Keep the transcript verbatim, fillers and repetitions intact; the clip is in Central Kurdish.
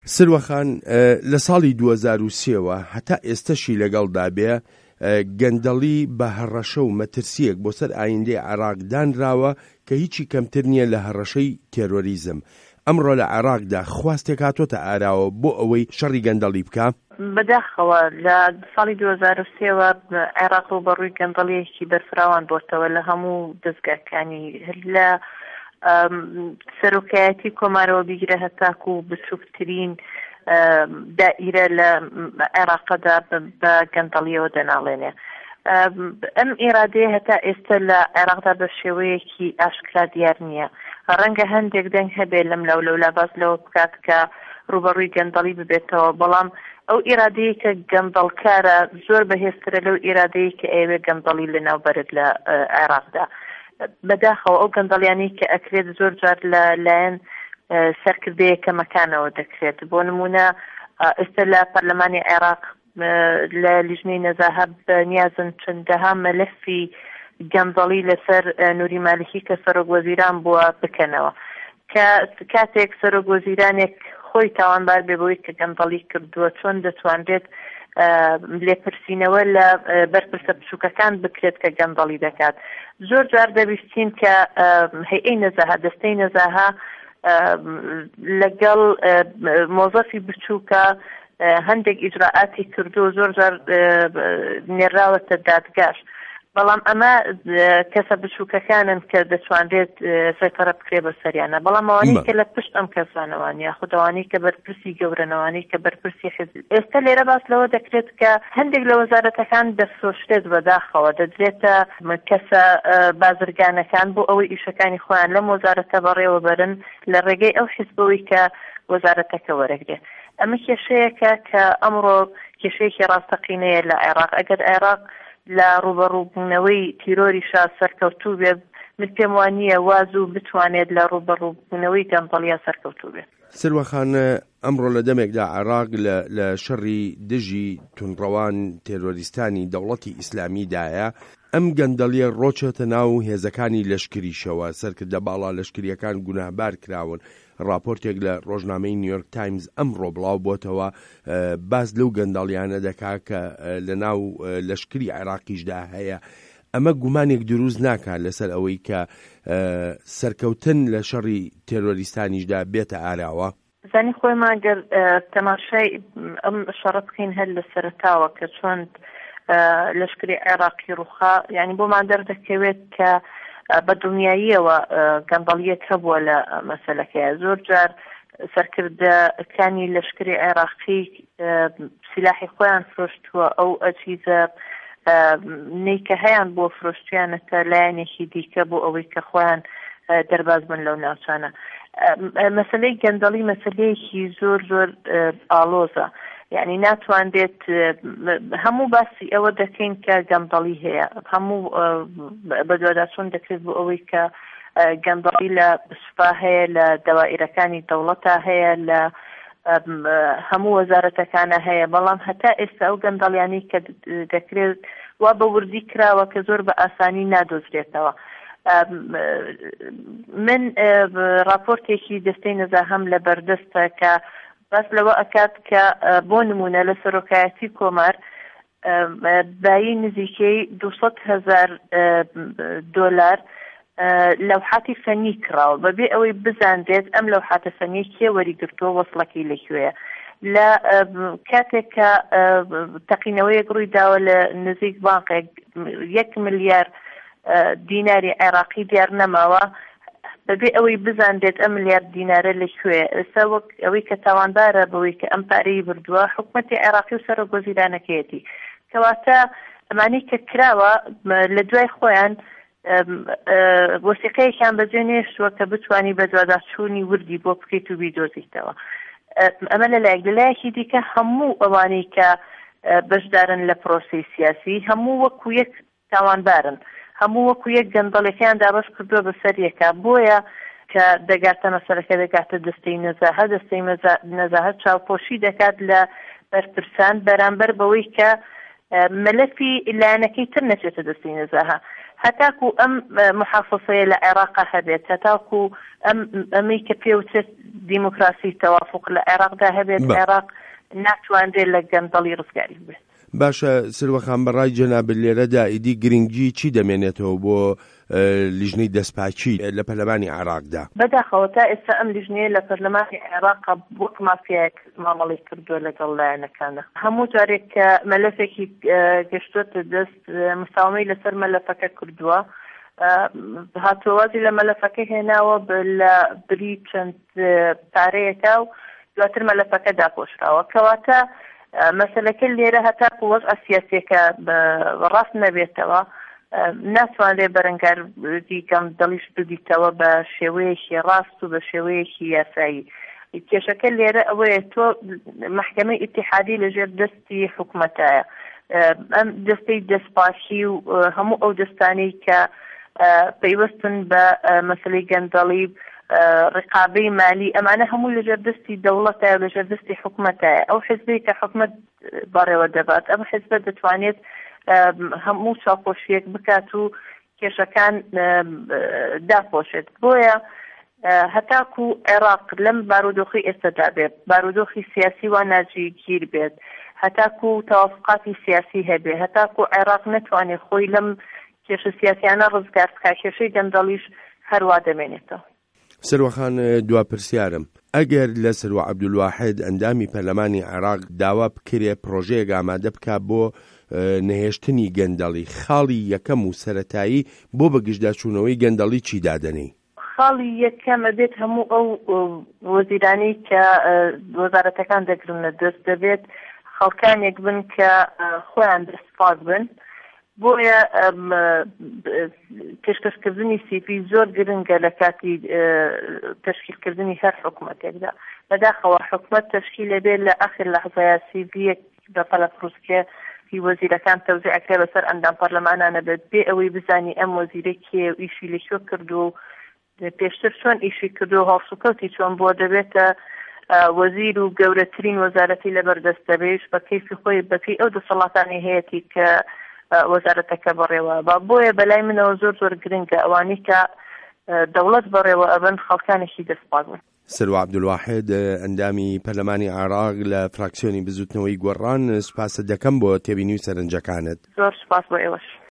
سروەخان لە ساڵی دوو هەزار و سێەوە هەتا ئێستەشی لەگەڵدا بێ گەندەڵی بە هەڕەشە و مەترسیەک بۆ سەر ئایندەی عێراق دانراوە کە هیچی کەمتر نییە لە هەڕەشەی تێرۆریزم. ئەمڕۆ لە عێراقدا خواستێک هاتوۆتە ئاراوە بۆ ئەوەی شەڕی گەندەڵی بکە. بەداخەوە لە ساڵی دوو هەزار و سێەوە عێراق و بەڕووی گەندەڵیەکی بەرفراوان بۆتەوە لە هەموو دەستگاکانی لە سەرۆکایەتی کۆمارەوە بیگرە هەتاکو و بچووکترین دائیرە لە عێراقەدا بە گەندەڵیەوە دەناڵێنێ. ئەم ئێرادەیە هەتا ئێستا لە عێراقدا بە شێوەیەکی ئاشکرا دیار نییە. ڕەنگە هەندێک دەنگ هەبێت لەم لەو لەولا باس لەوە بکات کە ڕوبەڕووی گەندەڵی ببێتەوە، بەڵام ئەو ئێرادەیە کە گەندەڵکارە زۆر بەهێزترە لەو ئێرادەیە کە ئەوێ گەندەڵی لەناوبەرت لە عێراقدا. بەداخەوە ئەو گەندەڵیانی کە ئەکرێت زۆر جار لە لایەن سەرکردەیەکە مەکانەوە دەکرێت. بۆ نمونە ئێستا لە پەرلەمانی عێراق لە لیژنەی نەزاهە بەنیازن چەندەها مەلەفی گەندەڵی لەسەر نووری مالکی کە سەرۆکوەزیران بووە بکەنەوە، کە کاتێک سەرۆکوەزیرانێک خۆی تاوانبار بێ بەوەی کە گەندەڵی کردووە چۆن دەتوانرێت لێپرسینەوە لە بەرپرسە بچووکەکان بکرێت کە گەندەڵی دەکات. زۆر جار دەبیستین کە هەیئەی نەزاهە دەستەی نەزاهە لەگەڵ مۆزەفی بچووکە هەندێک ئیجراعاتی کردو زۆر جار نێراوەتە دادگاش، بەڵام ئەمە کەسە بچووکەکانن کە دەتوانرێت سەیطرە بکرێ بە سەریانە، بەڵام ئەوانەی کە لە پشت ئەم کەسانەوانی یاخود ئەوانەی کە بەرپرسی گەورەنەوانی کە بەرپرسی حزب. ئێستا لێرە باس لەوە دەکرێت کە هەندێک لە وەزارەتەکان دەفرۆشرێت بەداخەوە، دەدرێتە کەسە بازرگانەکان بۆ ئەوەی ئیشەکانی خۆیان لەم وەزارەتە بەڕێوە بەرن لە ڕێگەی ئەو حیزبەوەی کە وەزارەتەکە وەرەگرێت. ئەمە کێشەیەکە کە ئەمڕۆ کێشەیەکی ڕاستەقینەیە لە عێراق. ئەگەر عێراق لە ڕوبەڕووبوونەوەی تیرۆریشا سەرکەوتوو بێت، من پێم وانییە واز و بتوانێت لە ڕوبەڕووبوونەوەی گەندەڵیە سەرکەوتوو بێت. سروەخان ئەمڕۆ لە دەمێکدا عێراق لە شەڕی دژی تونڕەوان تێرۆریستانی دەوڵەتی ئیسلامیدایە. ئەم گەندەڵیە ڕۆچێتە ناو هێزەکانی لەشکریشەوە، سەرکردە باڵا لەشکریەکان گوناهبار کراون. راپۆرتێک لە ڕۆژنامەی نیویۆرک تایمز ئەمڕۆ بڵاو بۆتەوە باز لەو گەندەڵیانە دەکا کە لە ناو لەشکری عێراقیشدا هەیە. ئەمە گومانێک دروست ناکات لەسەر ئەوەی کە سەرکەوتن لە شەڕی تێرۆریستانیشدا بێتە ئاراوە. زانی خۆیمان گەر تەماشای ئەم شەڕە بکەین هەر لە سەرەتاوە کە چۆن لەشکری عێراقی ڕووخا، یعنی بۆمان دەردەکەوێت کە بە دڵنیاییەوە گەندەڵیەک هەبووە لە مەسەلەکەیە. زۆر جار سەرکردەکانی لەشکری عێراقی سلاحی خۆیان فرۆشتووە، ئەو ئەجیزە نەیکە هەیان بۆ فرۆشتیانەتە لایەنێکی دیکە بۆ ئەوەی کە خۆیان دەرباز بن لەو ناوچانە. مەسەلەی گەندەڵی مەسەلەیەکی زۆر زۆر ئاڵۆزە، یعنی ناتوانرێت هەموو باسی ئەوە دەکەین کە گەندەڵی هەیە، هەموو بەدواداچۆن دەکرێت بۆ ئەوەی کە گەندەڵی لە سوپا هەیە، لە دەوائیرەکانی دەوڵەتە هەیە، لە هەموو وەزارەتەکانە هەیە، بەڵام هەتا ئێستا ئەو گەندەڵیانی کە دەکرێت وا بە وردی کراوە کە زۆر بە ئاسانی نادۆزرێتەوە. من راپۆرتێکی دەستەی نەزاهەم لە بەردەستە کە باس لەوە ئەکات کە بۆ نمونە لە سەرۆکایەتی کۆمار بایی نزیکەی دووسەد هەزار دۆلار لەوحاتی فەنی کراوە بەبێ ئەوەی بزانرێت ئەم لەوحاتە فەنی کێ وەریگرتووە، وەسڵەکەی لەکوێیە. لە کاتێک کە تەقینەوەیەک ڕووی داوە لە نزیک بانقێک یەک ملیار دیناری عێراقی دیار نەماوە بەبێ ئەوەی بزانرێت ئەم ملیار دینارە لەکوێ. ئێستا وەک ئەوەی کە تاوانبارە بەوەی کە ئەم پارەی بردووە حکوومەتی عێراقی و سەرۆکوەزیرانەکەیەتی، کەواتە ئەمانەی کە کراوە لە دوای خۆیان وەسیقەیەکیان بەجێ نێشتووە کە بتوانی بە دواداچوونی وردی بۆ بکەیت و بیدۆزیتەوە. ئەمە لەلایەک لەلایەکی دیکە هەموو ئەوانەی کە بەشدارن لە پرۆسەی سیاسی هەموو وەکو یەک تاوانبارن، هەموو وەکو یەک گەندەڵەکەیان دابەش کردووە بەسەر یەکە. بۆیە کە دەگاتە مەسەلەکە دەگاتە دەستەی نەزاهە، دەستەی نەزاهە چاوپۆشی دەکات لە بەرپرسان بەرامبەر بەوەی کە مەلەفی لایەنەکەی تر نەچێتە دەستەی نەزاهە. هەتاکو ئەم محافظەیە لە عێراق هەبێت هەتاکو ئەم ئەمەی کە پێوتێت دیموکراسی تەوافق لە عێراقدا هەبێت عێراق ناتوانرێت لە گەندەڵی ڕزگاری بێت. باشە سروەخان بەڕای جەناب لێرەدا ئیدی گرنگجی چی دەمێنێتەوە بۆ لیژنەی دەستپاچی لە پەرلەمانی عێراقدا؟ بەداخەوە تا ئێستا ئەم لیژنەیە لە پەرلەمانی عێراق وەک مافیایەک مامەڵی کردووە لەگەڵ لایەنەکانە. هەموو جارێک کە مەلەفێکی گەشتووەتە دەست مساومەی لەسەر مەلەفەکە کردووە، هاتووەوازی لە مەلەفەکە هێناوە لە بری چەند پارەیەکە و دواتر مەلەفەکە داپۆشراوە. کەواتە مەسەلەکە لێرە هەتاکو وەزع سیاسیەکە ڕاست نەبێتەوە ناتوانرێت بەرەنگاردی گەندەڵیش بدیتەوە بە شێوەیەکی ڕاست و بە شێوەیەکی یاسایی. کێشەکە لێرە ئەوەیە تۆ محکەمەی ئیتیحادی لەژێر دەستی حکومەتایە، ئەم دەستەی دەستپاچی و هەموو ئەو دەستانەی کە پەیوەستن بە مەسەلەی گەندەڵی ڕقابەی مالی ئەمانە هەموو لەژێر دەستی دەوڵەتایە و لەژێر دەستی حکومەتایە. ئەو حیزبەی کە حکومەت بەڕێوە دەبات ئەم حیزبە دەتوانێت هەموو چاوپۆشیەک بکات و کێشەکان داپۆشێت. بۆیە هەتاکو عێراق لەم بارودۆخی ئێستادا بێت بارودۆخی سیاسی وا ناجێگیر بێت، هەتاکو تەوافقاتی سیاسی هەبێ، هەتاکو عێراق نەتوانێت خۆی لەم کێشە سیاسیانە ڕزگار بکات، کێشەی گەندەڵیش هەروە دەمێنێتەوە. سروەخان دوا پرسیارم ئەگەر لە سروە عەبدولواحید ئەندامی پەرلەمانی عێراق داوا بکرێ پرۆژەیەک ئامادە بکا بۆ نەهێشتنی گەندەڵی، خاڵی یەکەم و سەرەتایی بۆ بەگشتداچوونەوەی گەندەڵی چی دادەنێ؟ خاڵی یەکەم دەبێت هەموو ئەو وەزیرانەی کە وەزارەتەکان دەگرنە دەست دەبێت خەڵکانێک بن کە خۆیان دەستپاک بن. بۆیە پێشکەشکردنی سیپی زۆر گرنگە لە کاتی تشکیلکردنی هەر حکوومەتێکدا. بەداخەوە حکوومەت تشکیل لەبێت لە ئاخر لەحظەیە سیڤیەک بەپەلە پرۆسکێ وەزیرەکان تەوزیعەکرێ بەسەر ئەندام پەرلەمانانە بێت بێ ئەوەی بزانی ئەم وەزیرە کێ و ئیشی لەکوێ کردو و پێشتر چۆن ئیشی کردو و هەڵسوکەوتی چۆن بۆ دەبێتە وەزیر و گەورەترین وەزارەتی لەبەردەست دەبێت بە کەیفی خۆی بەپی ئەو دەسەڵاتانی هەیەی کە وەزارەتەکە بەڕێوە بە. بۆیە بەلای منەوە زۆر زۆر گرنگە ئەوانەی کە دەوڵەت بەڕێوە ئەبن خەڵکانێکی دەستپاک بن. سروە عەبدولواحید ئەندامی پەرلەمانی عێراق لە فراکسیۆنی بزوتنەوەی گۆڕان سوپاسە دەکەم بۆ تێبینی و سەرنجەکانت. زۆر سوپاس بۆ ئێوەش.